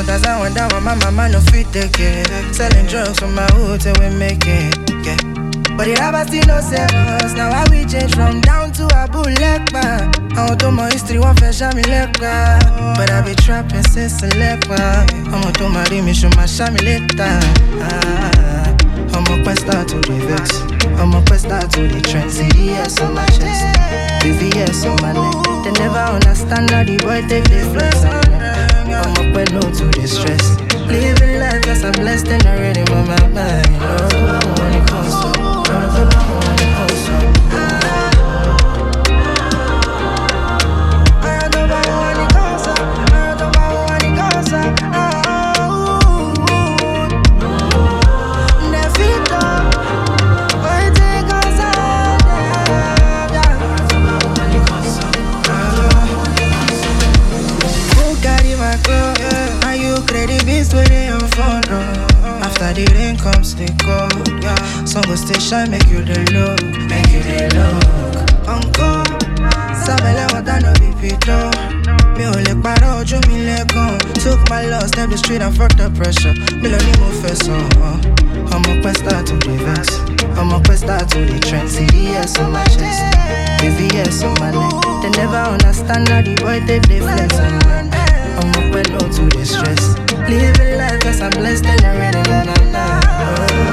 Sometimes I wonder why my mama no fit take it. Selling drugs from my hood till we make it, yeah. But the rappers still no save us. Now how we change from down to Abu Lekba. I want to my history, one fashion me lekba. But I be trapping since a lekba. I want to marry me, show my shami later. I'm a quest star to the vex. I'm a quest star to the trend. CDS on my chest, VVS on my neck. They never understand how the boy take the flex. I'm a quest no to the stress. Living life cause I'm blessed and already on my mind. Oh, when it comes to after the rain comes the cold, yeah. Sun go stay shine, make you the look, make you the look. Uncle, Sabella water no be pito. Me only para ojo mi legon. Took my loss, step the street and fuck the pressure. Me lo ni move first, I'm a quest star to the vex. I'm a quest star to the trend. CDS on my chest, VVS on my neck. They never understand how the boy take the flex. I'm a well no to the stress. Living life cause I'm blessed and I ready in my life.